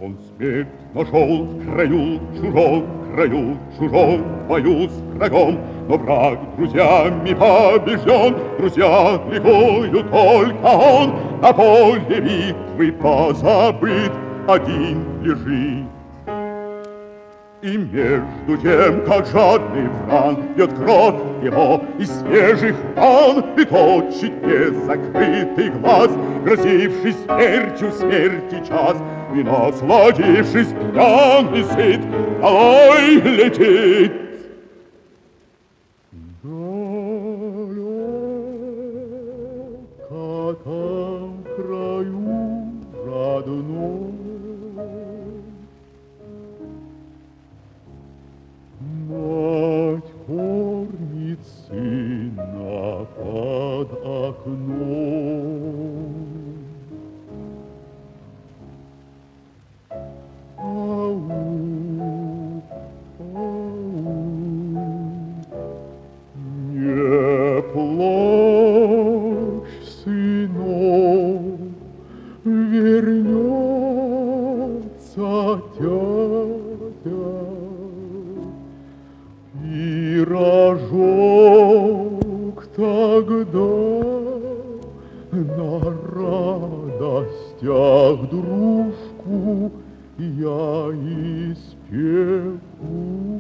Он смерть нашел в краю чужом бою с врагом, но враг друзьями побежден, друзья ликуют только он, на поле битвы позабыт один лежит. И между тем, как жадный враг пьет кровь его из свежих ран и точит незакрытый глаз, грозивший смертью смерти час, и, насладившись пьяный сыт, долой летит. Далеко там в краю родной мать кормит сына под окном. Ау, не плачь, сынок, вернется тятя. Пирожок тогда на радостях дружку я испеку.